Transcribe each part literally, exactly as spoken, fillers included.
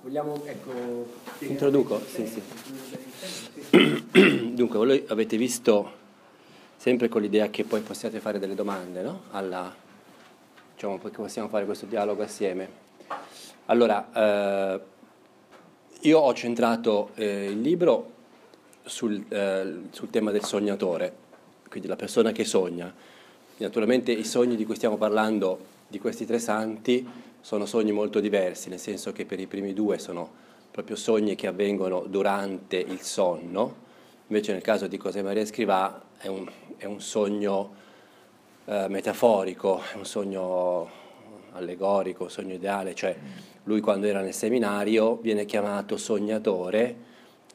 Vogliamo, ecco... Introduco? Sì, sì. Dunque, voi avete visto sempre con l'idea che poi possiate fare delle domande, no? Alla, diciamo, perché possiamo fare questo dialogo assieme. Allora, eh, io ho centrato eh, il libro sul, eh, sul tema del sognatore, quindi la persona che sogna. Naturalmente i sogni di cui stiamo parlando, di questi tre santi, sono sogni molto diversi, nel senso che per i primi due sono proprio sogni che avvengono durante il sonno, invece nel caso di José María Escrivá è un, è un sogno eh, metaforico, è un sogno allegorico, un sogno ideale, cioè lui quando era nel seminario viene chiamato sognatore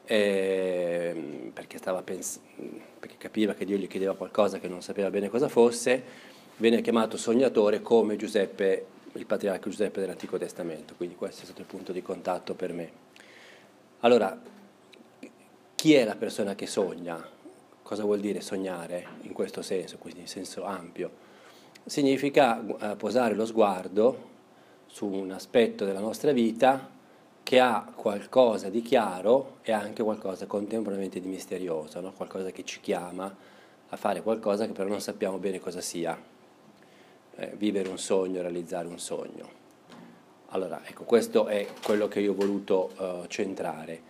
eh, perché, stava pens- perché capiva che Dio gli chiedeva qualcosa che non sapeva bene cosa fosse, viene chiamato sognatore come Giuseppe, il patriarca Giuseppe dell'Antico Testamento, quindi questo è stato il punto di contatto per me. Allora, chi è la persona che sogna? Cosa vuol dire sognare in questo senso, quindi in senso ampio? Significa eh, posare lo sguardo su un aspetto della nostra vita che ha qualcosa di chiaro e anche qualcosa contemporaneamente di misterioso, no? Qualcosa che ci chiama a fare qualcosa che però non sappiamo bene cosa sia. Eh, vivere un sogno, realizzare un sogno. Allora, ecco, questo è quello che io ho voluto uh, centrare.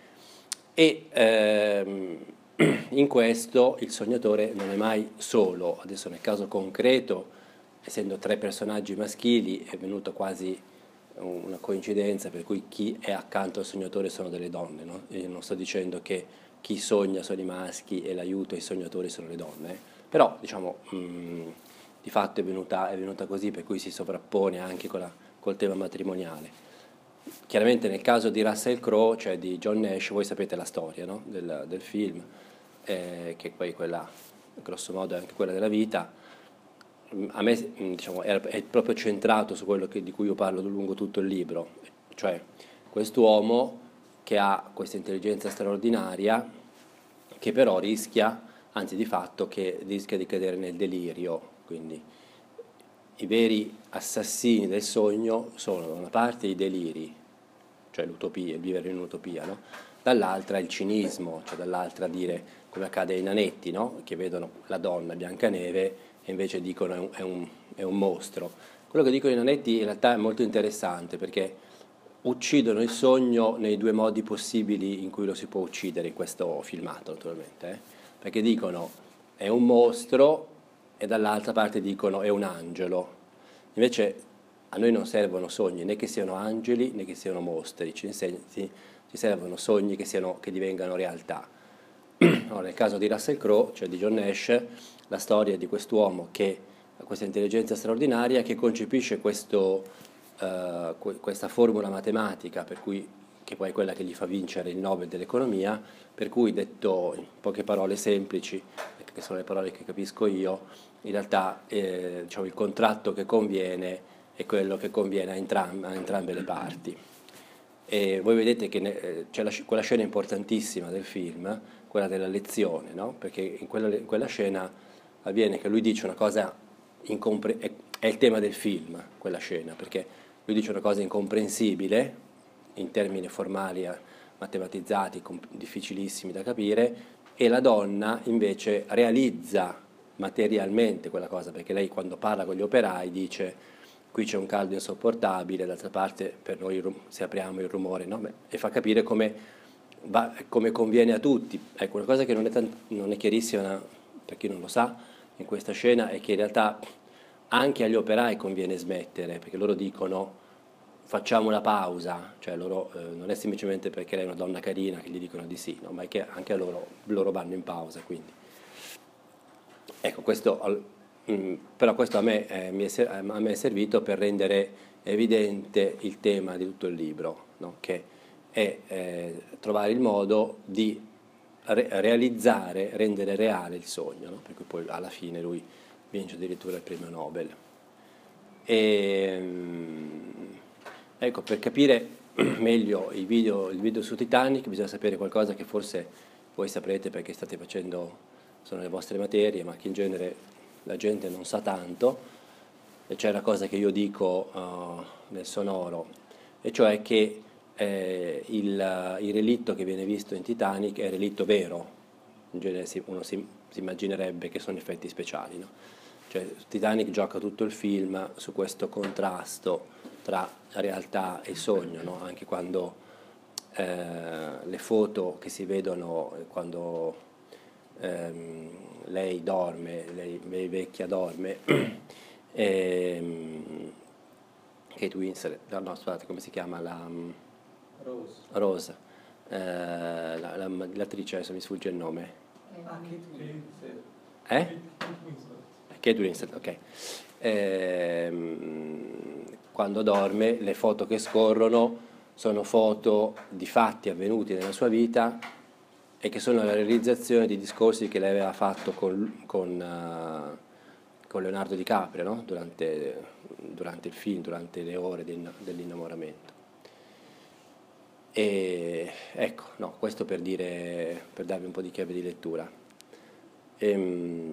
E ehm, in questo il sognatore non è mai solo. Adesso nel caso concreto, essendo tre personaggi maschili, è venuta quasi una coincidenza per cui chi è accanto al sognatore sono delle donne, no? Io non sto dicendo che chi sogna sono i maschi e l'aiuto ai sognatori sono le donne, però diciamo mh, di fatto è venuta, è venuta così, per cui si sovrappone anche con la, col tema matrimoniale. Chiaramente nel caso di Russell Crowe, cioè di John Nash, voi sapete la storia, no? del, del film, eh, che poi quella, grosso modo, è anche quella della vita. A me diciamo, è, è proprio centrato su quello che, di cui io parlo lungo tutto il libro, cioè quest'uomo che ha questa intelligenza straordinaria, che però rischia, anzi di fatto, che rischia di cadere nel delirio. Quindi i veri assassini del sogno sono da una parte i deliri, cioè l'utopia, il vivere in un'utopia, no? Dall'altra il cinismo, cioè dall'altra dire, come accade ai nanetti, no? Che vedono la donna Biancaneve e invece dicono è un, è un, è un mostro. Quello che dicono i nanetti in realtà è molto interessante perché uccidono il sogno nei due modi possibili in cui lo si può uccidere in questo filmato, naturalmente, eh? Perché dicono è un mostro e dall'altra parte dicono è un angelo. Invece a noi non servono sogni né che siano angeli né che siano mostri, ci, insegni, ci servono sogni che, siano, che divengano realtà. Allora, nel caso di Russell Crowe, cioè di John Nash, la storia di quest'uomo che ha questa intelligenza straordinaria che concepisce questo, uh, questa formula matematica per cui, che poi è quella che gli fa vincere il Nobel dell'economia, per cui detto in poche parole semplici, che sono le parole che capisco io, in realtà eh, diciamo, il contratto che conviene è quello che conviene a, entram- a entrambe le parti. E voi vedete che ne, c'è la, quella scena importantissima del film, quella della lezione, no? Perché in quella, in quella scena avviene che lui dice una cosa, incompre- è, è il tema del film, quella scena, perché lui dice una cosa incomprensibile, in termini formali, matematizzati, difficilissimi da capire, e la donna invece realizza materialmente quella cosa, perché lei quando parla con gli operai dice qui c'è un caldo insopportabile, d'altra parte per noi se apriamo il rumore, no? Beh, e fa capire come, va, come conviene a tutti. Ecco, una cosa che non è, tant- non è chiarissima per chi non lo sa in questa scena è che in realtà anche agli operai conviene smettere, perché loro dicono facciamo una pausa, cioè loro, eh, non è semplicemente perché lei è una donna carina che gli dicono di sì, no? Ma è che anche a loro, loro vanno in pausa, quindi. Ecco, questo, mh, però questo a me, eh, mi è, a me è servito per rendere evidente il tema di tutto il libro, no? Che è eh, trovare il modo di re- realizzare, rendere reale il sogno, no? Per cui poi alla fine lui vince addirittura il premio Nobel. E, ecco, per capire meglio il video, il video su Titanic bisogna sapere qualcosa che forse voi saprete perché state facendo, sono le vostre materie, ma che in genere la gente non sa tanto, e c'è una cosa che io dico uh, nel sonoro, e cioè che eh, il, il relitto che viene visto in Titanic è il relitto vero, in genere si, uno si, si immaginerebbe che sono effetti speciali, no? Cioè Titanic gioca tutto il film su questo contrasto tra realtà e sogno, no? Anche quando eh, le foto che si vedono quando ehm, lei dorme, lei, lei vecchia dorme, ehm, Kate Winslet, no, no, scusate, come si chiama? La, Rose. Rose, eh, la, la, l'attrice, adesso mi sfugge il nome. Ah, Kate Winslet. Eh? Kate Winslet, ok. Ehm, quando dorme, le foto che scorrono sono foto di fatti avvenuti nella sua vita e che sono la realizzazione di discorsi che lei aveva fatto con, con, uh, con Leonardo DiCaprio, no? durante, durante il film, durante le ore dell'innamoramento. E ecco, no, questo per dire, per darvi un po' di chiave di lettura. Ehm,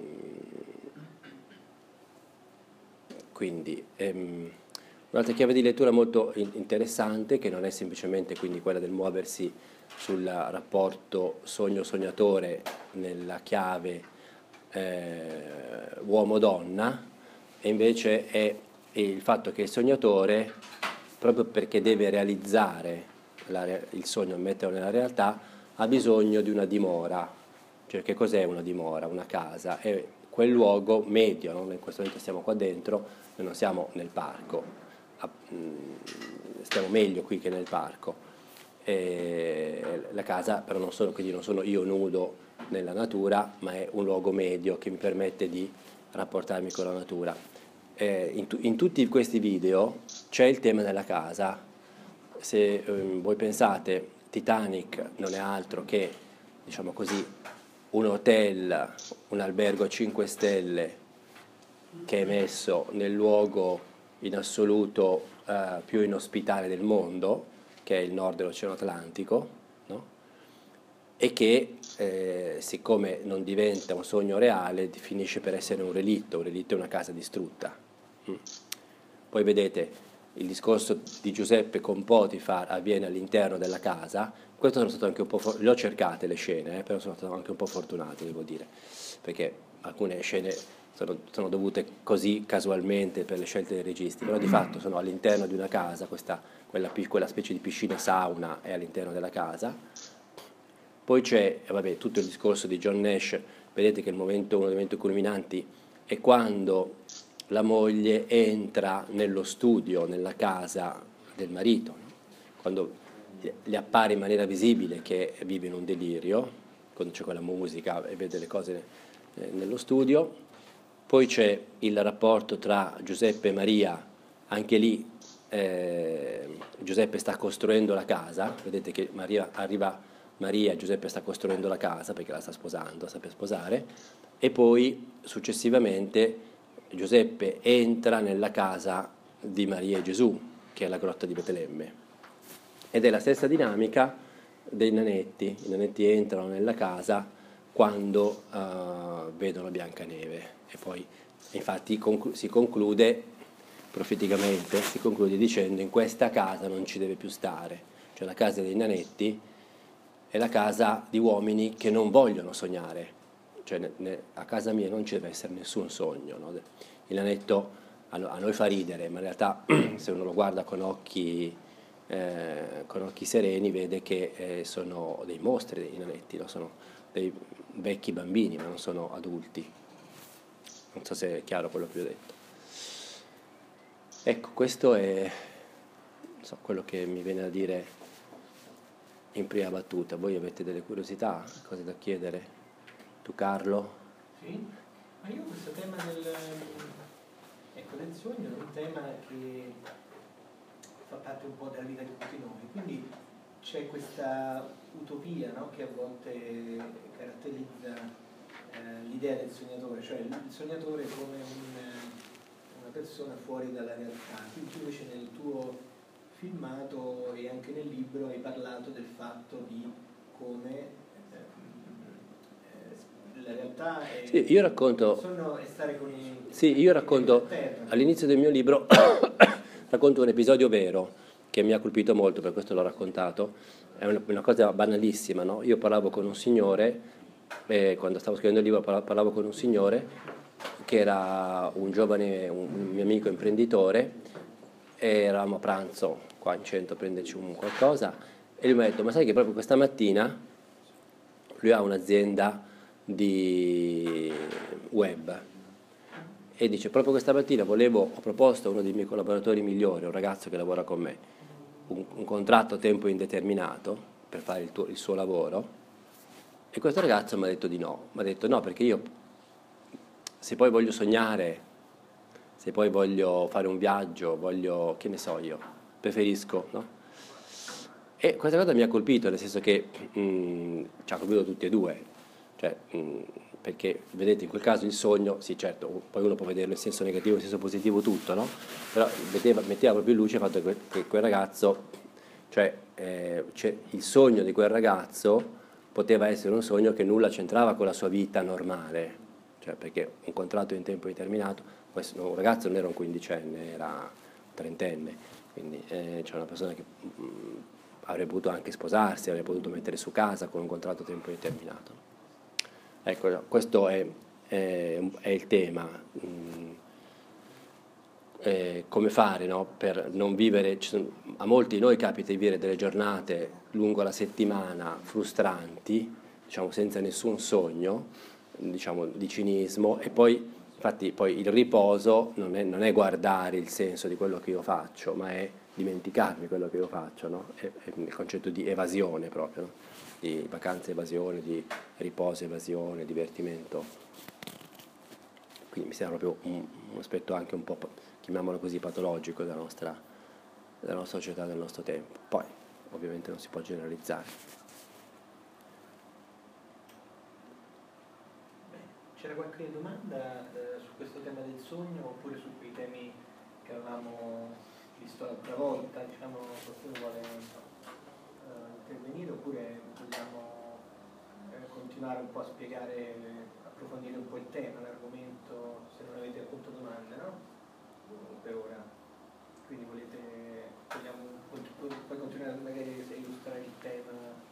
quindi ehm, un'altra chiave di lettura molto interessante, che non è semplicemente quindi quella del muoversi sul rapporto sogno-sognatore nella chiave eh, uomo-donna, e invece è il fatto che il sognatore, proprio perché deve realizzare la, il sogno e metterlo nella realtà, ha bisogno di una dimora. Cioè, che cos'è una dimora? Una casa, è quel luogo medio, no? In questo momento stiamo qua dentro, noi non siamo nel parco, stiamo meglio qui che nel parco. E la casa però non sono, quindi non sono io nudo nella natura, ma è un luogo medio che mi permette di rapportarmi con la natura. Eh, in, tu, in tutti questi video c'è il tema della casa. Se ehm, voi pensate, Titanic non è altro che, diciamo così, un hotel, un albergo a cinque stelle che è messo nel luogo in assoluto eh, più inospitale del mondo, che è il nord dell'Oceano Atlantico, no? E che eh, siccome non diventa un sogno reale, finisce per essere un relitto. Un relitto è una casa distrutta. Mm. Poi vedete, il discorso di Giuseppe con Potifar avviene all'interno della casa. Questo sono stato anche un po' for- le ho cercate le scene, eh, però sono stato anche un po' fortunato, devo dire, perché alcune scene sono, sono dovute così casualmente per le scelte dei registi, però di fatto sono all'interno di una casa, questa, quella, quella specie di piscina sauna è all'interno della casa. Poi c'è eh, vabbè, tutto il discorso di John Nash. Vedete che il momento, uno dei momenti culminanti è quando la moglie entra nello studio, nella casa del marito, no? Quando gli appare in maniera visibile che vive in un delirio, quando c'è quella musica e vede le cose eh, nello studio. Poi c'è il rapporto tra Giuseppe e Maria, anche lì eh, Giuseppe sta costruendo la casa, vedete che Maria, arriva Maria, Giuseppe sta costruendo la casa perché la sta sposando, sta per sposare, e poi successivamente Giuseppe entra nella casa di Maria e Gesù, che è la grotta di Betlemme. Ed è la stessa dinamica dei nanetti. I nanetti entrano nella casa quando uh, vedono Biancaneve, e poi infatti conclu- si conclude profeticamente, si conclude dicendo: in questa casa non ci deve più stare. Cioè la casa dei nanetti è la casa di uomini che non vogliono sognare. Cioè ne, ne, a casa mia non ci deve essere nessun sogno, no? Il nanetto a, a noi fa ridere, ma in realtà se uno lo guarda con occhi Eh, con occhi sereni vede che eh, sono dei mostri i nanetti, no? Sono dei vecchi bambini, ma non sono adulti. Non so se è chiaro quello che vi ho detto. Ecco, questo è non so, quello che mi viene da dire in prima battuta. Voi avete delle curiosità, cose da chiedere? Tu, Carlo? Sì, ma io questo tema del, ecco, del sogno è un tema che fa parte un po' della vita di tutti noi, quindi c'è questa utopia, no, che a volte caratterizza eh, l'idea del sognatore, cioè il sognatore come un, una persona fuori dalla realtà. Tu invece nel tuo filmato e anche nel libro hai parlato del fatto di come eh, la realtà è, sì, io racconto, il sogno è stare con i, sì, io racconto all'inizio del mio libro racconto un episodio vero che mi ha colpito molto, per questo l'ho raccontato, è una, una cosa banalissima, no? Io parlavo con un signore, eh, quando stavo scrivendo il libro parlavo, parlavo con un signore che era un giovane, un mio amico imprenditore, e eravamo a pranzo qua in centro a prenderci un qualcosa, e lui mi ha detto, ma sai che proprio questa mattina lui ha un'azienda di web, e dice, proprio questa mattina volevo, ho proposto a uno dei miei collaboratori migliori, un ragazzo che lavora con me, un, un contratto a tempo indeterminato per fare il, tuo, il suo lavoro, e questo ragazzo mi ha detto di no, mi ha detto no, perché io se poi voglio sognare, se poi voglio fare un viaggio, voglio, che ne so io, preferisco, no? E questa cosa mi ha colpito, nel senso che mh, ci ha colpito tutti e due, cioè, mh, perché vedete in quel caso il sogno, sì certo, poi uno può vederlo in senso negativo, in senso positivo tutto, no? Però vedeva, metteva proprio in luce il fatto che, che quel ragazzo, cioè, eh, cioè il sogno di quel ragazzo poteva essere un sogno che nulla c'entrava con la sua vita normale, cioè perché un contratto in tempo indeterminato, un ragazzo non era un quindicenne, era un trentenne, quindi eh, c'è una persona che mh, avrebbe potuto anche sposarsi, avrebbe potuto mettere su casa con un contratto a tempo indeterminato. Ecco, questo è, è, è il tema, mm, eh, come fare, no? Per non vivere, a molti di noi capita di vivere delle giornate lungo la settimana frustranti, diciamo senza nessun sogno, diciamo di cinismo, e poi infatti poi il riposo non è, non è guardare il senso di quello che io faccio, ma è dimenticarmi quello che io faccio, no? È, è il concetto di evasione proprio, no? Di vacanza evasione, di riposo evasione, divertimento. Quindi mi sembra proprio un, un aspetto anche un po', chiamiamolo così, patologico della nostra, della nostra società, del nostro tempo. Poi ovviamente non si può generalizzare. C'era qualche domanda eh, su questo tema del sogno oppure su quei temi che avevamo visto l'altra volta? Diciamo, qualcuno vuole uh, intervenire oppure vogliamo eh, continuare un po' a spiegare, approfondire un po' il tema, l'argomento, se non avete appunto domande, no? Per ora. Quindi volete, vogliamo poi continuare magari a illustrare il tema?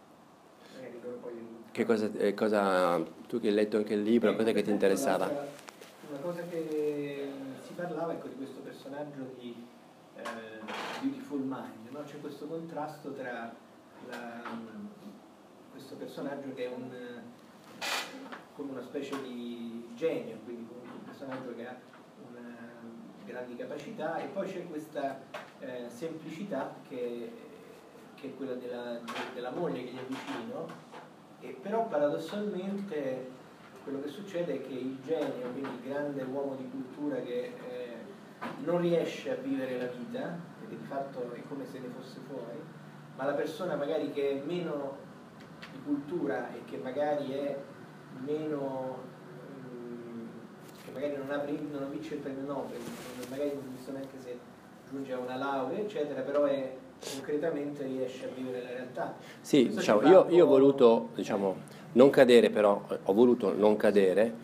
Che cosa, eh, cosa, tu che hai letto anche il libro, eh, cosa che ti interessava? Una cosa che si parlava, ecco, di questo personaggio di eh, Beautiful Mind, no? C'è questo contrasto tra la, questo personaggio che è un, come una specie di genio, quindi un personaggio che ha una grandi capacità, e poi c'è questa eh, semplicità che che è quella della, della moglie che gli è vicino, e però paradossalmente quello che succede è che il genio, quindi il grande uomo di cultura che eh, non riesce a vivere la vita, perché di fatto è come se ne fosse fuori, ma la persona magari che è meno di cultura e che magari è meno, um, che magari non, ha, non vince il premio Nobel, magari non so neanche se giunge a una laurea, eccetera, però è concretamente riesce a vivere la realtà. Sì, diciamo, io, io ho voluto, diciamo, non cadere, però ho voluto non cadere,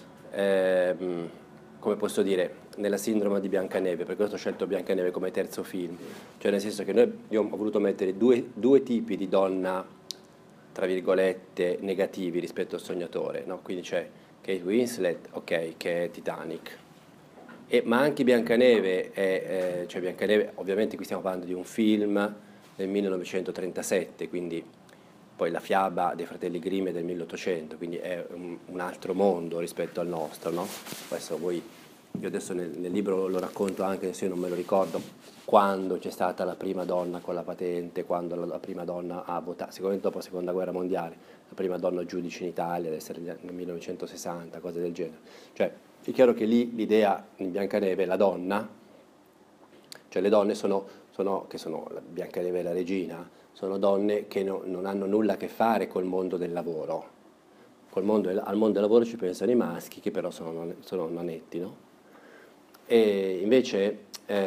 ehm, come posso dire, nella sindrome di Biancaneve, per questo ho scelto Biancaneve come terzo film, cioè nel senso che noi, io ho voluto mettere due, due tipi di donna, tra virgolette, negativi rispetto al sognatore, no? Quindi c'è Kate Winslet, ok, che è Titanic, E, ma anche Biancaneve, è, eh, cioè Biancaneve, ovviamente qui stiamo parlando di un film del millenovecentotrentasette, quindi poi la fiaba dei fratelli Grimm è del milleottocento, quindi è un, un altro mondo rispetto al nostro, no? Questo voi, io adesso nel, nel libro lo racconto anche se io non me lo ricordo, quando c'è stata la prima donna con la patente, quando la, la prima donna ha votato, sicuramente dopo la seconda guerra mondiale, la prima donna giudice in Italia, deve essere nel millenovecentosessanta, cose del genere. Cioè, è chiaro che lì l'idea in Biancaneve, la donna, cioè le donne sono, sono che sono Biancaneve e la regina, sono donne che no, non hanno nulla a che fare col mondo del lavoro. Col mondo, al mondo del lavoro ci pensano i maschi, che però sono, sono nanetti, no? E invece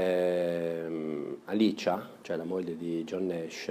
ehm, Alicia, cioè la moglie di John Nash,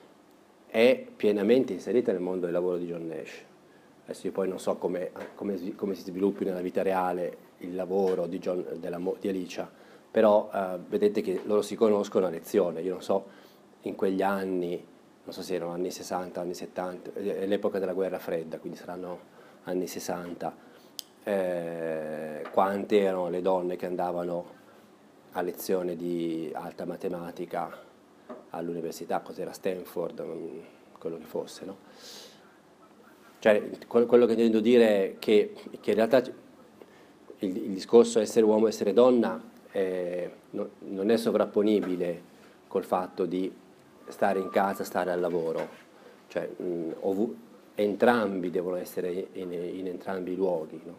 è pienamente inserita nel mondo del lavoro di John Nash. Adesso io poi non so come, come, come si sviluppi nella vita reale il lavoro di, John, della, di Alicia, però eh, vedete che loro si conoscono a lezione. Io non so, in quegli anni, non so se erano anni sessanta, anni settanta, è l'epoca della guerra fredda, quindi saranno anni sessanta, eh, quante erano le donne che andavano a lezione di alta matematica all'università, cos'era Stanford, quello che fosse, no? Cioè, quello che intendo dire è che, che in realtà il, il discorso essere uomo, essere donna eh, no, non è sovrapponibile col fatto di stare in casa, stare al lavoro, cioè mh, ovu- entrambi devono essere in, in entrambi i luoghi, no?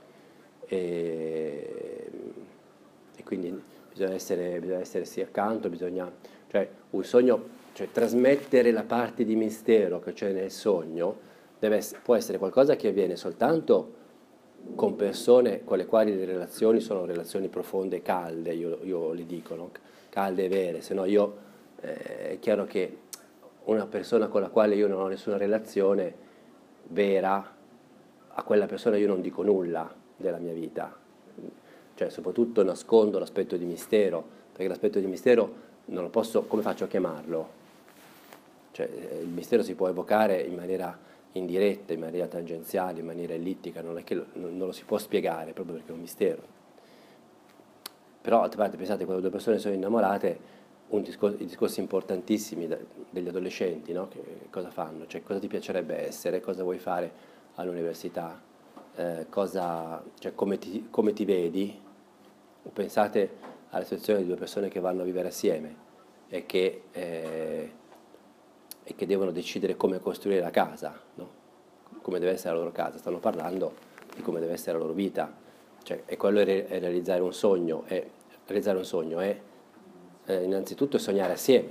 E, e quindi bisogna essere, bisogna essersi accanto, bisogna, cioè un sogno, cioè trasmettere la parte di mistero che c'è nel sogno deve essere, può essere qualcosa che avviene soltanto con persone con le quali le relazioni sono relazioni profonde e calde, io, io le dico, no? Calde e vere, se no io eh, è chiaro che una persona con la quale io non ho nessuna relazione vera, a quella persona io non dico nulla della mia vita, cioè soprattutto nascondo l'aspetto di mistero, perché l'aspetto di mistero non lo posso, come faccio a chiamarlo? Cioè il mistero si può evocare in maniera indiretta, in maniera tangenziale, in maniera ellittica, non è che lo, non lo si può spiegare proprio perché è un mistero. Però d'altra parte pensate, quando due persone sono innamorate, un discor- i discorsi importantissimi da, degli adolescenti, no? Che, cosa fanno? Cioè cosa ti piacerebbe essere, cosa vuoi fare all'università, eh, cosa, cioè, come, ti, come ti vedi, o pensate alla situazione di due persone che vanno a vivere assieme e che, eh, e che devono decidere come costruire la casa, no? Come deve essere la loro casa, stanno parlando di come deve essere la loro vita, cioè, e quello è, re- è realizzare un sogno, è, realizzare un sogno è eh, innanzitutto sognare assieme,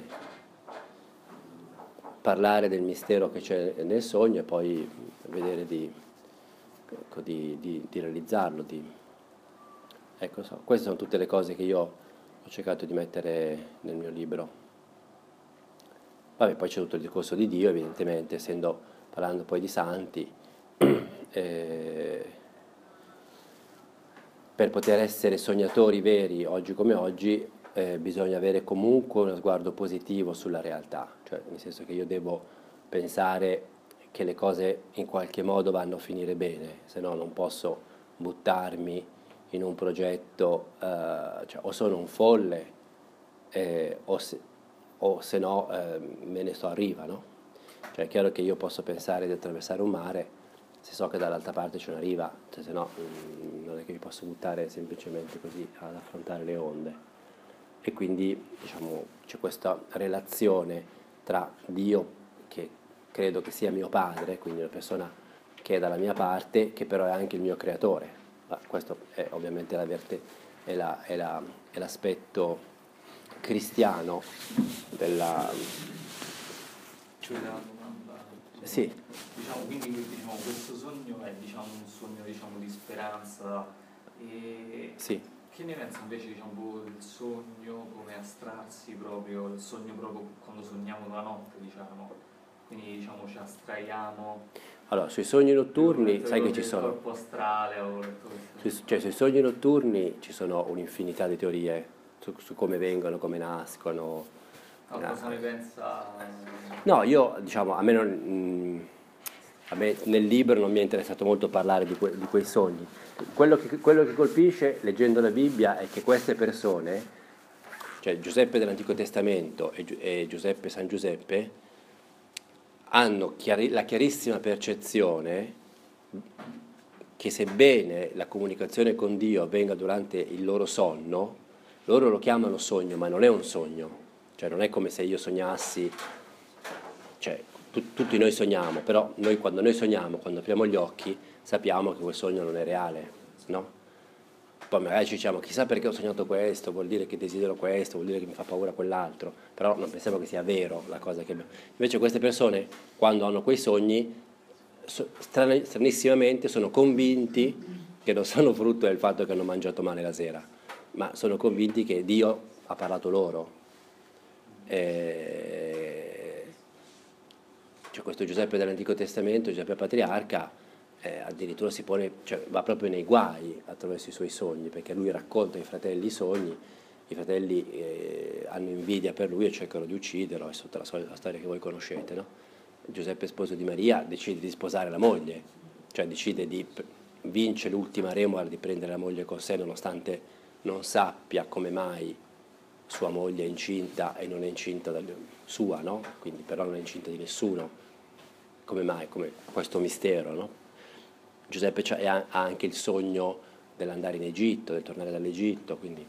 parlare del mistero che c'è nel sogno e poi vedere di, ecco, di, di, di realizzarlo, di, ecco, so, queste sono tutte le cose che io ho cercato di mettere nel mio libro. Vabbè, poi c'è tutto il discorso di Dio, evidentemente, essendo parlando poi di santi, eh, per poter essere sognatori veri oggi come oggi eh, bisogna avere comunque uno sguardo positivo sulla realtà, cioè nel senso che io devo pensare che le cose in qualche modo vanno a finire bene, se no non posso buttarmi in un progetto, eh, cioè, o sono un folle eh, o se, o se no eh, me ne sto a riva, no? Cioè è chiaro che io posso pensare di attraversare un mare se so che dall'altra parte c'è una riva, cioè, se no mh, non è che mi posso buttare semplicemente così ad affrontare le onde. E quindi diciamo, c'è questa relazione tra Dio, che credo che sia mio padre, quindi una persona che è dalla mia parte, che però è anche il mio creatore. Ma questo è ovviamente la verte, è, la, è, la, è l'aspetto cristiano della... Cioè la domanda, Sì. diciamo, quindi diciamo, questo sogno è diciamo, un sogno diciamo, di speranza e Sì. che ne pensi invece diciamo, del sogno come astrarsi proprio, il sogno proprio quando sogniamo la notte diciamo, quindi diciamo ci astraiamo. Allora, sui sogni notturni, sai che ci Il sono... corpo astrale ho letto questo. Sui, cioè, sui sogni notturni ci sono un'infinità di teorie su, su come vengono, come nascono. No, cosa ne pensa? No, io diciamo, a me, non, mh, a me nel libro non mi è interessato molto parlare di, que, di quei sogni. Quello che, quello che colpisce leggendo la Bibbia è che queste persone, cioè Giuseppe dell'Antico Testamento e, e Giuseppe San Giuseppe, hanno chiari, la chiarissima percezione che sebbene la comunicazione con Dio avvenga durante il loro sonno, loro lo chiamano sogno, ma non è un sogno. Cioè non è come se io sognassi, cioè tu, tutti noi sogniamo, però noi quando noi sogniamo, quando apriamo gli occhi, sappiamo che quel sogno non è reale, no? Poi magari ci diciamo, chissà perché ho sognato questo, vuol dire che desidero questo, vuol dire che mi fa paura quell'altro, però non pensiamo che sia vero la cosa che... Invece queste persone, quando hanno quei sogni, stran- stranissimamente sono convinti che non sono frutto del fatto che hanno mangiato male la sera, ma sono convinti che Dio ha parlato loro. Eh, cioè questo Giuseppe dell'Antico Testamento, Giuseppe Patriarca, eh, addirittura si pone, cioè, va proprio nei guai attraverso i suoi sogni, perché lui racconta ai fratelli i sogni i fratelli eh, hanno invidia per lui e cercano di ucciderlo, è tutta la, la storia che voi conoscete, no? Giuseppe, sposo di Maria, decide di sposare la moglie, cioè decide di vince l'ultima remora di prendere la moglie con sé nonostante non sappia come mai sua moglie è incinta e non è incinta da, sua, no? Quindi però non è incinta di nessuno, come mai, come questo mistero, no? Giuseppe ha anche il sogno dell'andare in Egitto, del tornare dall'Egitto, quindi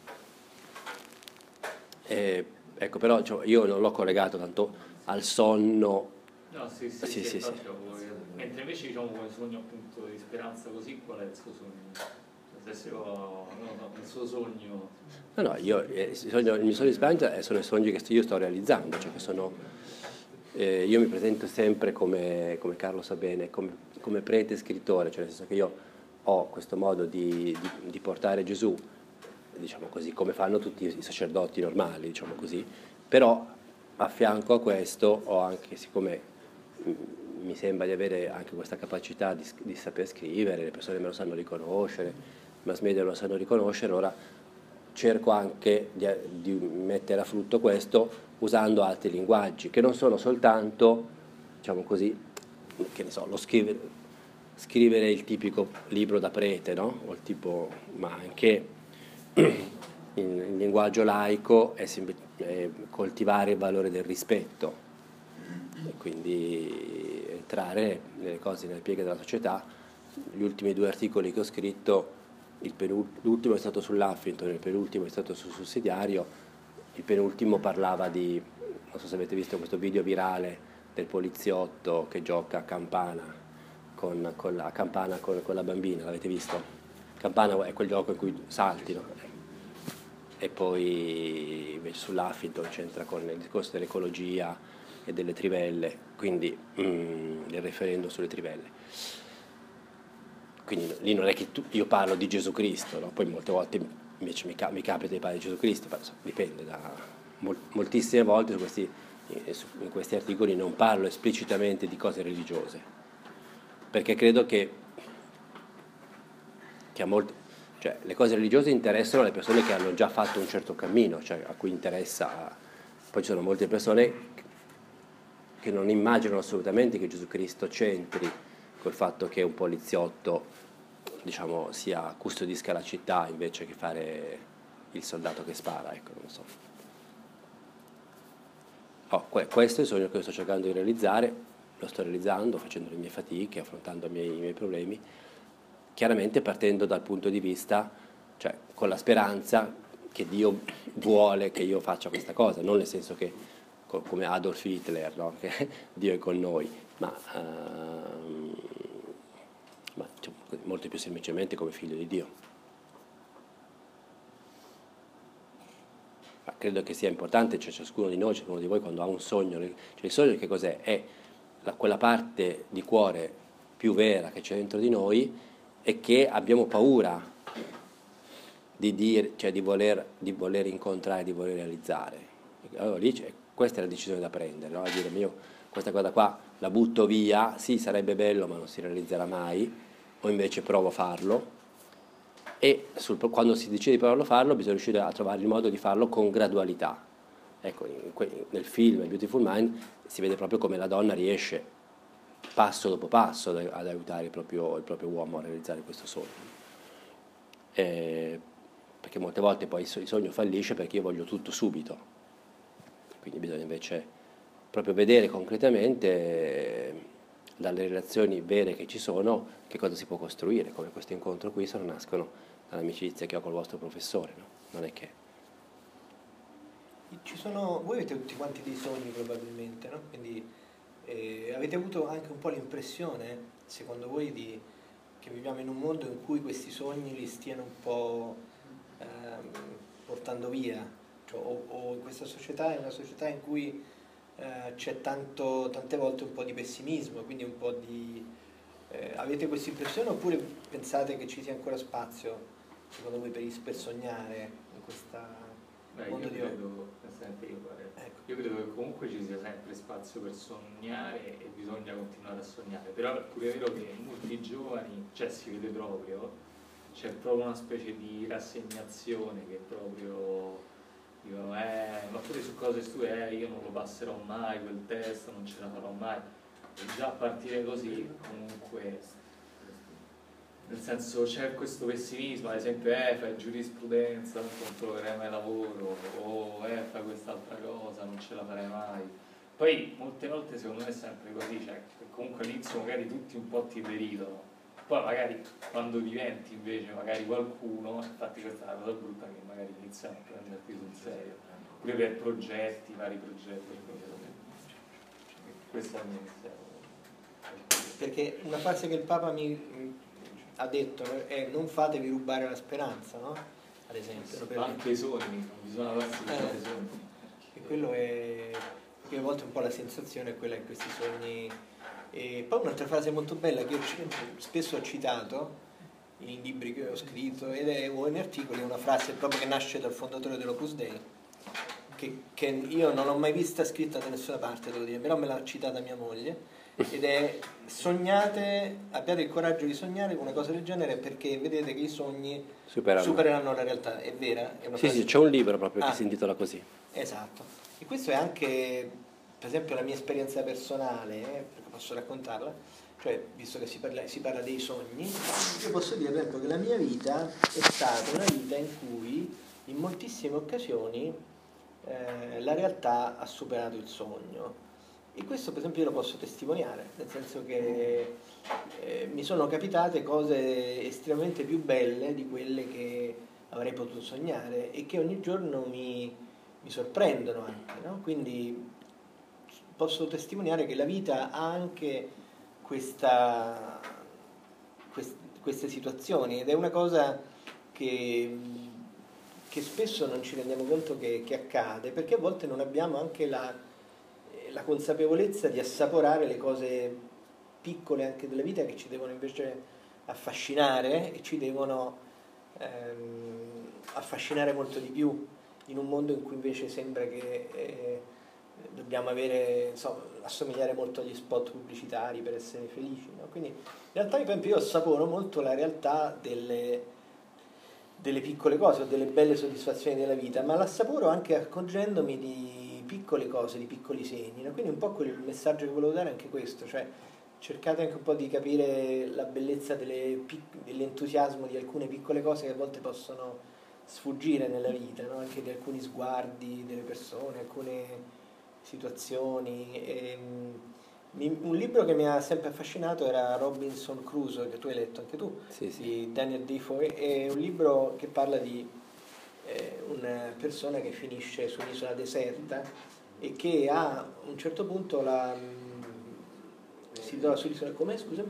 eh, ecco, però cioè, io non l'ho collegato tanto al sonno. No, sì, sì, sì, sì, sì, sì. Mentre invece diciamo come sogno appunto di speranza così, qual è il suo sogno? Se io, no, no, il suo sogno. No, no, io, eh, il, sogno, il mio sogno di speranza sono i sogni che io sto realizzando, cioè che sono, eh, io mi presento sempre come, come Carlo sa bene, come, come prete scrittore, cioè nel senso che io ho questo modo di, di, di portare Gesù, diciamo così, come fanno tutti i sacerdoti normali, diciamo così, però a fianco a questo ho anche, siccome mi sembra di avere anche questa capacità di, di saper scrivere, le persone me lo sanno riconoscere, i mass media lo sanno riconoscere, allora cerco anche di, di mettere a frutto questo usando altri linguaggi, che non sono soltanto, diciamo così, che ne so, lo scrivere, scrivere il tipico libro da prete, no? O il tipo, ma anche in linguaggio laico è, è coltivare il valore del rispetto e quindi entrare nelle cose, nelle pieghe della società. Gli ultimi due articoli che ho scritto, l'ultimo è stato sull'Huffington, il penultimo è stato sul sussidiario, il penultimo parlava di, non so se avete visto questo video virale del poliziotto che gioca a campana con, con la campana con, con la bambina, l'avete visto? Campana è quel gioco in cui salti, no? E poi invece sull'Huffington c'entra con il discorso dell'ecologia e delle trivelle, quindi mm, del referendum sulle trivelle. Quindi lì non è che tu, io parlo di Gesù Cristo, no? Poi molte volte invece mi, mi capita di parlare di Gesù Cristo, però, insomma, dipende, da mol, moltissime volte su questi, in questi articoli non parlo esplicitamente di cose religiose, perché credo che, che a molti, cioè, le cose religiose interessano le persone che hanno già fatto un certo cammino, cioè a cui interessa. Poi ci sono molte persone che non immaginano assolutamente che Gesù Cristo c'entri col fatto che un poliziotto, diciamo, sia custodisca la città invece che fare il soldato che spara, ecco, non so. Oh, questo è il sogno che sto cercando di realizzare, lo sto realizzando, facendo le mie fatiche, affrontando i miei, i miei problemi, chiaramente partendo dal punto di vista, cioè con la speranza che Dio vuole che io faccia questa cosa, non nel senso che come Adolf Hitler, no? Che Dio è con noi, ma, uh, ma diciamo, molto più semplicemente come figlio di Dio. Ma credo che sia importante, cioè ciascuno di noi, ciascuno di voi quando ha un sogno, cioè il sogno che cos'è? È la, quella parte di cuore più vera che c'è dentro di noi e che abbiamo paura di dire, cioè di voler, di voler incontrare, di voler realizzare. Allora lì c'è, questa è la decisione da prendere, no? A dire, io questa cosa qua la butto via, sì sarebbe bello ma non si realizzerà mai, o invece provo a farlo, e sul, quando si decide di provarlo a farlo bisogna riuscire a trovare il modo di farlo con gradualità. Ecco, in, nel film Beautiful Mind si vede proprio come la donna riesce passo dopo passo ad, ad aiutare il proprio, il proprio uomo a realizzare questo sogno. Eh, perché molte volte poi il sogno fallisce perché io voglio tutto subito. Quindi bisogna invece proprio vedere concretamente, eh, dalle relazioni vere che ci sono, che cosa si può costruire, come questo incontro qui sono nascono dall'amicizia che ho col vostro professore, no? Non è che... Ci sono, voi avete tutti quanti dei sogni probabilmente, no? Quindi eh, avete avuto anche un po' l'impressione, secondo voi, di, che viviamo in un mondo in cui questi sogni li stiano un po' ehm, portando via? O, o questa società è una società in cui eh, c'è tanto, tante volte un po' di pessimismo, quindi un po' di... Eh, avete questa impressione oppure pensate che ci sia ancora spazio, secondo voi, per, per sognare in questa Beh, mondo io di credo, io, ecco. io credo che comunque ci sia sempre spazio per sognare e bisogna continuare a sognare, però è pure vero che molti giovani, cioè si vede proprio, c'è proprio una specie di rassegnazione che proprio... dicono eh, ma pure su cose stupide, eh, io non lo passerò mai, quel test, non ce la farò mai. E già a partire così, comunque, nel senso c'è questo pessimismo, ad esempio, eh, fai giurisprudenza, non troverai mai lavoro, o eh, fai quest'altra cosa, non ce la farai mai. Poi molte volte secondo me è sempre così, cioè comunque all'inizio magari tutti un po' ti deridono, poi magari quando diventi invece magari qualcuno, infatti questa è la cosa brutta che magari iniziano a prenderti sul serio, pure per progetti, vari progetti, questo è il mio mistero. Perché una frase che il Papa mi ha detto è non fatevi rubare la speranza, no? Ad esempio. Sì, ma anche i sogni, non bisogna farsi rubare eh, i sogni. E quello è, perché a volte un po' la sensazione è quella che questi sogni. E poi un'altra frase molto bella che io spesso ho citato in libri che ho scritto ed è, o in articoli, è una frase proprio che nasce dal fondatore dell'Opus Dei, che, che io non ho mai vista scritta da nessuna parte, devo dire, però me l'ha citata mia moglie, ed è: sognate, abbiate il coraggio di sognare una cosa del genere, perché vedete che i sogni superano, supereranno la realtà. È vera? È una sì, frase... sì, c'è un libro proprio ah, che si intitola così. Esatto. E questo è anche, per esempio, la mia esperienza personale, eh, perché posso raccontarla, cioè, visto che si parla, si parla dei sogni, io posso dire, per esempio, che la mia vita è stata una vita in cui in moltissime occasioni eh, la realtà ha superato il sogno. E questo per esempio io lo posso testimoniare, nel senso che eh, mi sono capitate cose estremamente più belle di quelle che avrei potuto sognare e che ogni giorno mi, mi sorprendono anche, no? Quindi posso testimoniare che la vita ha anche questa, quest, queste situazioni, ed è una cosa che, che spesso non ci rendiamo conto che, che accade, perché a volte non abbiamo anche la la consapevolezza di assaporare le cose piccole anche della vita, che ci devono invece affascinare e ci devono ehm, affascinare molto di più in un mondo in cui invece sembra che eh, dobbiamo avere, insomma, assomigliare molto agli spot pubblicitari per essere felici, no? Quindi in realtà io assaporo molto la realtà delle, delle piccole cose o delle belle soddisfazioni della vita, ma l'assaporo anche accorgendomi di piccole cose, di piccoli segni, no? Quindi un po' quel messaggio che volevo dare è anche questo, cioè cercate anche un po' di capire la bellezza delle pic- dell'entusiasmo di alcune piccole cose che a volte possono sfuggire nella vita, no? Anche di alcuni sguardi delle persone, alcune situazioni. E, um, un libro che mi ha sempre affascinato era Robinson Crusoe, che tu hai letto anche tu, sì, sì. di Daniel Defoe, è un libro che parla di una persona che finisce su un'isola deserta e che a un certo punto la, si trova sull'isola, com'è, scusa?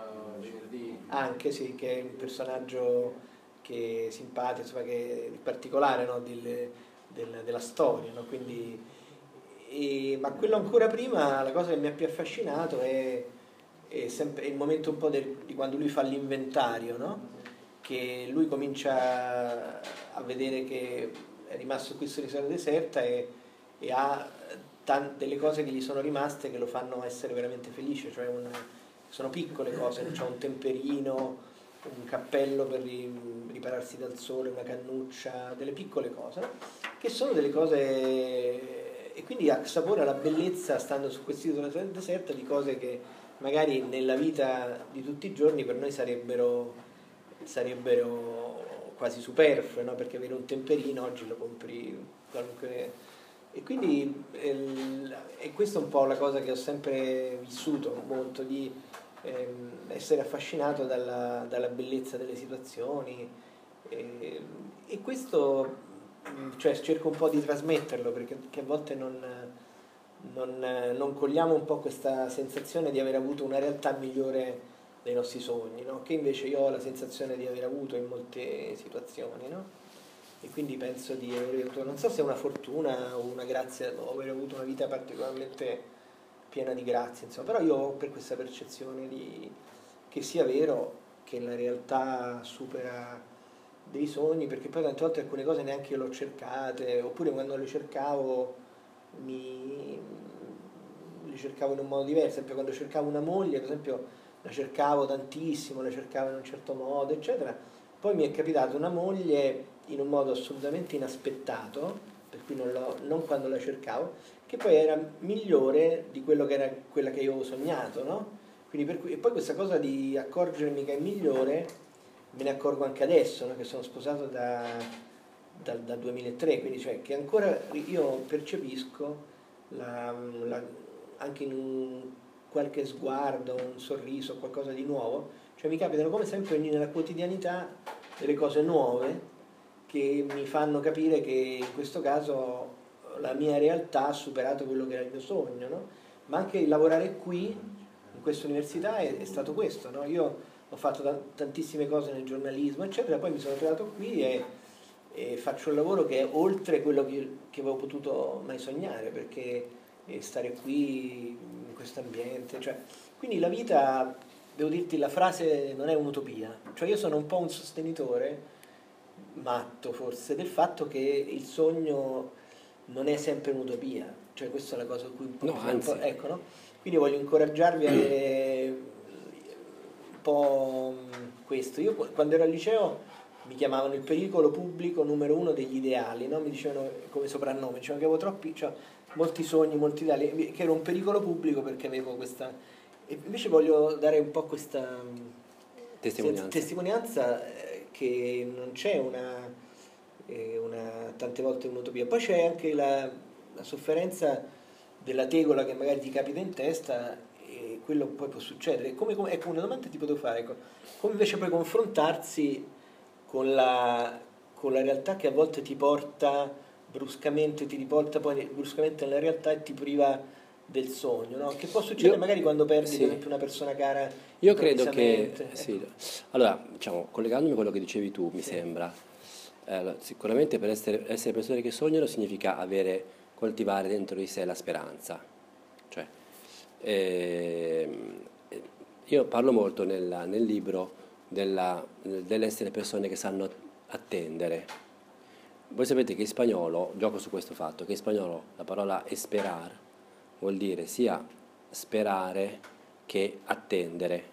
Anche sì, che è un personaggio che è simpatico, insomma, che è particolare, no? del, del, della storia, no? Quindi, e, ma quello ancora prima, la cosa che mi ha più affascinato è, è sempre il momento un po' del, di quando lui fa l'inventario, no? Che lui comincia a vedere che è rimasto qui sull'isola deserta e, e ha tante delle cose che gli sono rimaste che lo fanno essere veramente felice, cioè un, sono piccole cose, c'è un temperino, un cappello per ripararsi dal sole, una cannuccia, delle piccole cose, no? Che sono delle cose, e quindi assapora la bellezza, stando su quest'isola deserta, di cose che magari nella vita di tutti i giorni per noi sarebbero sarebbero quasi superflue, no? Perché avere un temperino oggi lo compri qualunque. E quindi el... e questa è un po' la cosa che ho sempre vissuto molto, di ehm, essere affascinato dalla, dalla bellezza delle situazioni, e, e questo, cioè, cerco un po' di trasmetterlo, perché a volte non, non, non cogliamo un po' questa sensazione di aver avuto una realtà migliore dei nostri sogni, no? Che invece io ho la sensazione di aver avuto in molte situazioni, no? E quindi penso di aver avuto, non so se è una fortuna o una grazia, o aver avuto una vita particolarmente piena di grazie, insomma, però io ho per questa percezione di, che sia vero che la realtà supera dei sogni, perché poi tante volte alcune cose neanche io le ho cercate, oppure quando le cercavo mi le cercavo in un modo diverso. Per esempio, quando cercavo una moglie, per esempio, la cercavo tantissimo, la cercavo in un certo modo, eccetera. Poi mi è capitata una moglie in un modo assolutamente inaspettato, per cui non, l'ho, non quando la cercavo, che poi era migliore di quello che era quella che io avevo sognato, no? Quindi per cui, e poi questa cosa di accorgermi che è migliore, me ne accorgo anche adesso, no? Che sono sposato da, da, da duemilatré, quindi cioè che ancora io percepisco la, la, anche in un, qualche sguardo, un sorriso, qualcosa di nuovo, cioè mi capitano come sempre nella quotidianità delle cose nuove che mi fanno capire che in questo caso la mia realtà ha superato quello che era il mio sogno, no? Ma anche il lavorare qui, in questa università, è, è stato questo, no? Io ho fatto t- tantissime cose nel giornalismo, eccetera, poi mi sono trovato qui e, e faccio un lavoro che è oltre quello che, che avevo potuto mai sognare, perché stare qui in questo ambiente, cioè, quindi la vita, devo dirti, la frase non è un'utopia, cioè io sono un po' un sostenitore matto forse del fatto che il sogno non è sempre un'utopia, cioè questa è la cosa a cui un po', no, un anzi. po', ecco, no? Quindi voglio incoraggiarvi a avere un po' questo. Io quando ero al liceo mi chiamavano il pericolo pubblico numero uno degli ideali, no? Mi dicevano come soprannome, dicevano che avevo troppi, cioè, molti sogni, molti ideali, che ero un pericolo pubblico perché avevo questa... E invece voglio dare un po' questa testimonianza, testimonianza che non c'è una, eh, una tante volte un'utopia. Poi c'è anche la, la sofferenza della tegola che magari ti capita in testa e quello poi può succedere. Come, come, ecco, una domanda ti potevo fare, ecco, come invece poi confrontarsi con la, con la realtà che a volte ti porta bruscamente, ti riporta poi bruscamente nella realtà e ti priva del sogno, no? Che può succedere io, magari quando perdi, sì, per esempio, una persona cara. Io credo che, ecco. Sì. Allora, diciamo, collegandomi a quello che dicevi tu, mi, sì, sembra, eh, sicuramente per essere, essere persone che sognano significa avere, coltivare dentro di sé la speranza. Cioè, eh, io parlo molto nella, nel libro della, dell'essere persone che sanno attendere. Voi sapete che in spagnolo, gioco su questo fatto, che in spagnolo la parola esperar vuol dire sia sperare che attendere.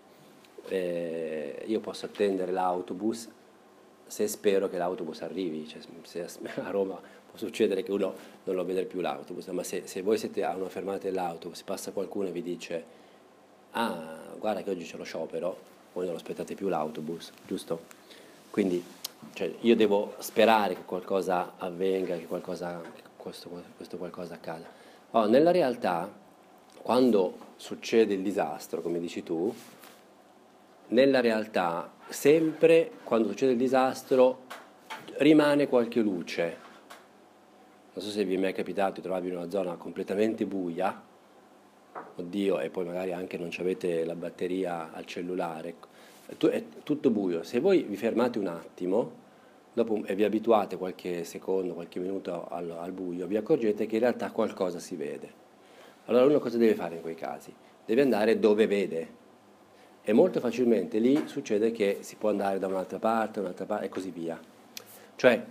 Eh, io posso attendere l'autobus se spero che l'autobus arrivi, cioè, se a Roma può succedere che uno non lo vede più l'autobus, ma se, se voi siete a una fermata dell'autobus, passa qualcuno e vi dice ah, guarda che oggi c'è lo sciopero, voi non aspettate più l'autobus, giusto? Quindi cioè, io devo sperare che qualcosa avvenga, che, qualcosa, che questo, questo qualcosa accada. Oh, nella realtà, quando succede il disastro, come dici tu, nella realtà sempre quando succede il disastro rimane qualche luce. Non so se vi è mai capitato di trovarvi in una zona completamente buia, oddio, e poi magari anche non avete la batteria al cellulare, è tutto buio. Se voi vi fermate un attimo dopo, e vi abituate qualche secondo, qualche minuto al, al buio, vi accorgete che in realtà qualcosa si vede. Allora uno cosa deve fare in quei casi? Deve andare dove vede. E molto facilmente lì succede che si può andare da un'altra parte, un'altra parte e così via. Cioè,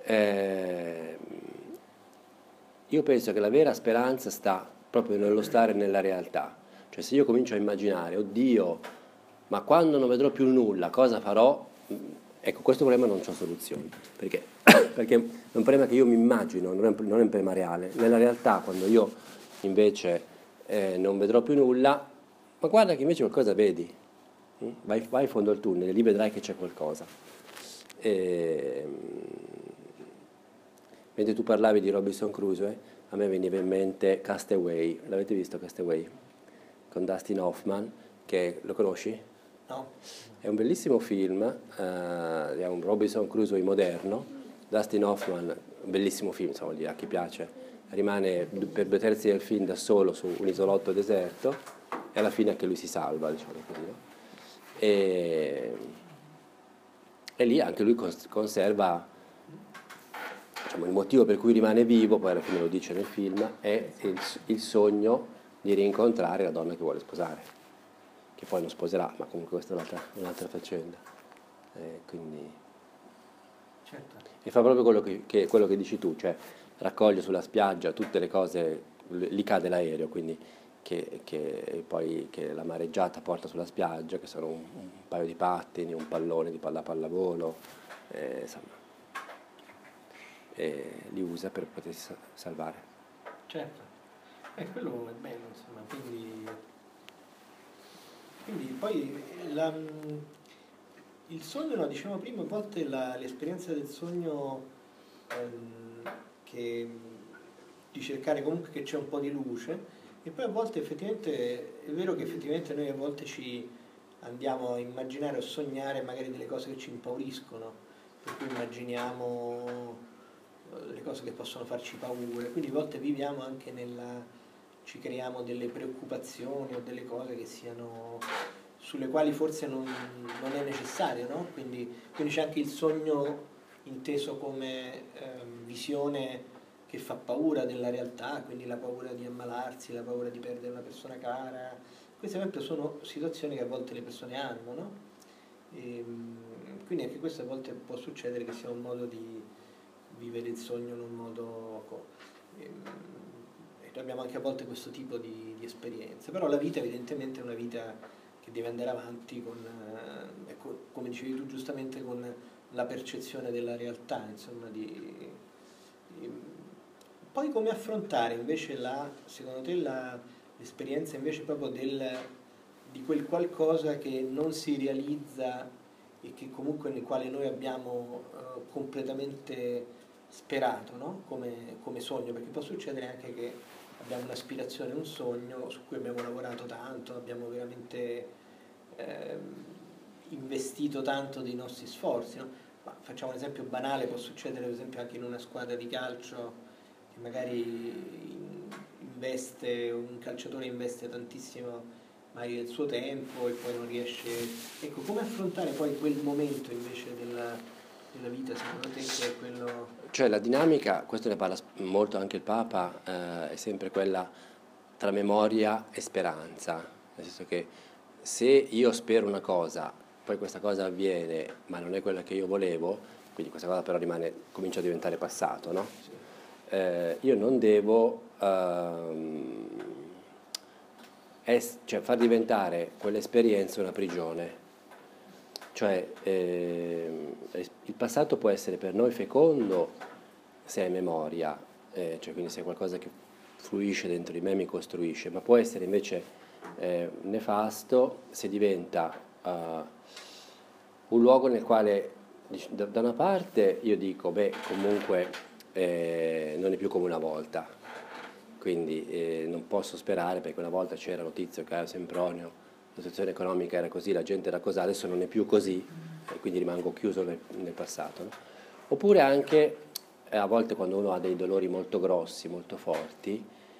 eh, io penso che la vera speranza sta proprio nello stare nella realtà. Cioè se io comincio a immaginare, oddio, ma quando non vedrò più nulla, cosa farò? Ecco, questo problema non c'è soluzione. Perché? Perché è un problema che io mi immagino, non è un, non è un problema reale. Nella realtà, quando io invece eh, non vedrò più nulla, ma guarda che invece qualcosa vedi. Vai, vai in fondo al tunnel, lì vedrai che c'è qualcosa. E, mentre tu parlavi di Robinson Crusoe, a me veniva in mente Castaway. L'avete visto Castaway? Con Dustin Hoffman, che lo conosci? No. È un bellissimo film, uh, è un Robinson Crusoe moderno. Dustin Hoffman, un bellissimo film, insomma, a chi piace, rimane per due terzi del film da solo su un isolotto deserto e alla fine anche lui si salva, diciamo così, no? E, e lì anche lui conserva, diciamo, il motivo per cui rimane vivo, poi alla fine lo dice nel film, è il, il sogno di rincontrare la donna che vuole sposare, che poi non sposerà, ma comunque questa è un'altra, un'altra faccenda. Eh, quindi certo. E fa proprio quello che, che, quello che dici tu, cioè raccoglie sulla spiaggia tutte le cose, lì cade l'aereo, quindi Che, che poi che la mareggiata porta sulla spiaggia, che sono un, un paio di pattini, un pallone di palla pallavolo, eh, insomma. e li usa per potersi salvare. Certo, e quello è bello, insomma, quindi, quindi poi la, il sogno, no, diciamo prima, a volte la, l'esperienza del sogno ehm, che, di cercare comunque che c'è un po' di luce, e poi a volte effettivamente è vero che effettivamente noi a volte ci andiamo a immaginare o sognare magari delle cose che ci impauriscono, per cui immaginiamo le cose che possono farci paura, quindi a volte viviamo anche nella, ci creiamo delle preoccupazioni o delle cose che siano, sulle quali forse non, non è necessario, no? Quindi, quindi c'è anche il sogno inteso come ehm, visione che fa paura della realtà, quindi la paura di ammalarsi, la paura di perdere una persona cara. Queste sempre sono situazioni che a volte le persone hanno, no? E, quindi anche questo a volte può succedere che sia un modo di vivere il sogno in un modo... E, e abbiamo anche a volte questo tipo di, di esperienze, però la vita evidentemente è una vita che deve andare avanti con, eh, ecco, come dicevi tu giustamente, con la percezione della realtà, insomma, di, di... Poi come affrontare invece la, secondo te, la, l'esperienza invece proprio del, di quel qualcosa che non si realizza e che comunque nel quale noi abbiamo uh, completamente sperato, no? come, come sogno, perché può succedere anche che abbiamo un'aspirazione, un sogno su cui abbiamo lavorato tanto, abbiamo veramente eh, investito tanto dei nostri sforzi, no? Ma facciamo un esempio banale, può succedere per esempio anche in una squadra di calcio che magari investe, un calciatore investe tantissimo magari del suo tempo e poi non riesce, ecco, come affrontare poi quel momento invece della, della vita secondo te, che è quello... Cioè la dinamica, questo ne parla molto anche il Papa, eh, è sempre quella tra memoria e speranza, nel senso che se io spero una cosa, poi questa cosa avviene ma non è quella che io volevo, quindi questa cosa però rimane, comincia a diventare passato, no? Eh, io non devo ehm, es- cioè far diventare quell'esperienza una prigione. Cioè eh, il passato può essere per noi fecondo se è memoria, eh, cioè quindi se è qualcosa che fluisce dentro di me e mi costruisce, ma può essere invece eh, nefasto se diventa uh, un luogo nel quale da, da una parte io dico, beh, comunque eh, non è più come una volta, quindi eh, non posso sperare perché una volta c'era Tizio, Caio, Sempronio, la situazione economica era così, la gente era così, adesso non è più così e quindi rimango chiuso nel, nel passato. No? Oppure anche eh, a volte quando uno ha dei dolori molto grossi, molto forti,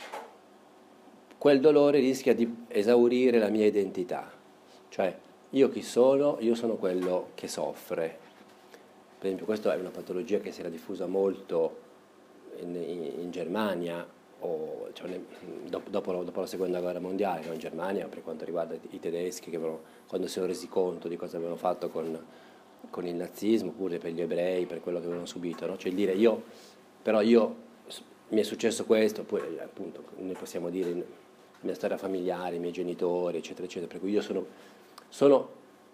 quel dolore rischia di esaurire la mia identità, cioè io chi sono? Io sono quello che soffre. Per esempio questa è una patologia che si era diffusa molto in, in, in Germania, o, cioè, dopo, dopo, dopo la seconda guerra mondiale, no? In Germania per quanto riguarda i tedeschi che avevano, quando si sono resi conto di cosa avevano fatto con, con il nazismo, oppure per gli ebrei, per quello che avevano subito, no? Cioè il dire io, però io mi è successo questo, poi appunto noi possiamo dire la mia storia familiare, i miei genitori, eccetera, eccetera, per cui io sono, sono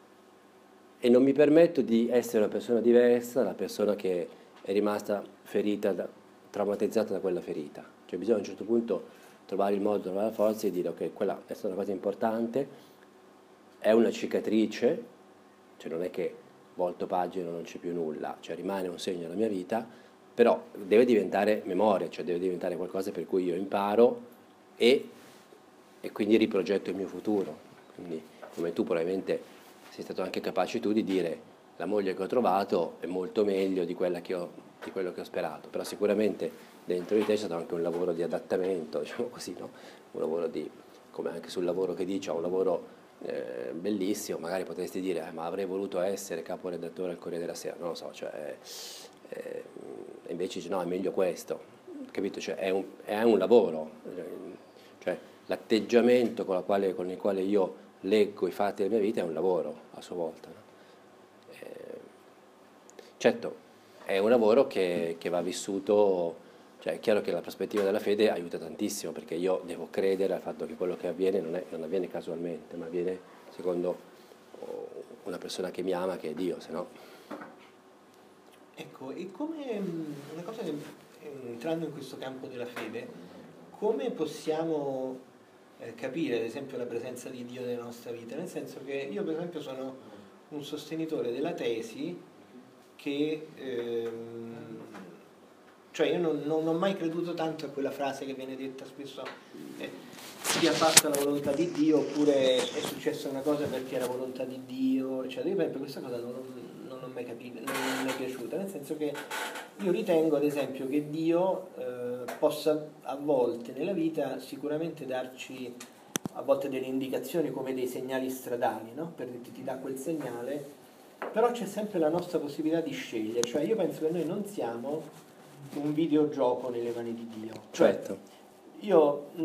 e non mi permetto di essere una persona diversa dalla persona che è rimasta ferita, da, traumatizzata da quella ferita. Cioè bisogna a un certo punto trovare il modo, trovare la forza e dire ok, quella è stata una cosa importante, è una cicatrice, cioè non è che volto pagina non c'è più nulla, cioè rimane un segno nella mia vita, però deve diventare memoria, cioè deve diventare qualcosa per cui io imparo e, e quindi riprogetto il mio futuro. Quindi come tu probabilmente sei stato anche capace tu di dire la moglie che ho trovato è molto meglio di, quella che ho, di quello che ho sperato, però sicuramente dentro di te c'è stato anche un lavoro di adattamento, diciamo così, no? Un lavoro di, come anche sul lavoro che dice, ho un lavoro eh, bellissimo, magari potresti dire eh, ma avrei voluto essere caporedattore al Corriere della Sera, non lo so, cioè, eh, invece dice no, è meglio questo, capito? Cioè, è, un, è un lavoro, cioè l'atteggiamento con, la quale, con il quale io leggo i fatti della mia vita è un lavoro a sua volta, no? eh, certo è un lavoro che, che va vissuto, cioè è chiaro che la prospettiva della fede aiuta tantissimo perché io devo credere al fatto che quello che avviene non, è, non avviene casualmente, ma avviene secondo una persona che mi ama, che è Dio, se no. Ecco, e come una cosa che, entrando in questo campo della fede, come possiamo eh, capire ad esempio la presenza di Dio nella nostra vita? Nel senso che io per esempio sono un sostenitore della tesi che ehm, cioè io non, non ho mai creduto tanto a quella frase che viene detta spesso, eh, sia fatta la volontà di Dio oppure è successa una cosa perché era volontà di Dio, eccetera. Io per esempio questa cosa non, non l'ho mai capita, non mi è mai piaciuta, nel senso che io ritengo ad esempio che Dio eh, possa a volte nella vita sicuramente darci a volte delle indicazioni come dei segnali stradali, no? Per dirti ti dà quel segnale, però c'è sempre la nostra possibilità di scegliere, cioè io penso che noi non siamo un videogioco nelle mani di Dio. Cioè, Certo. io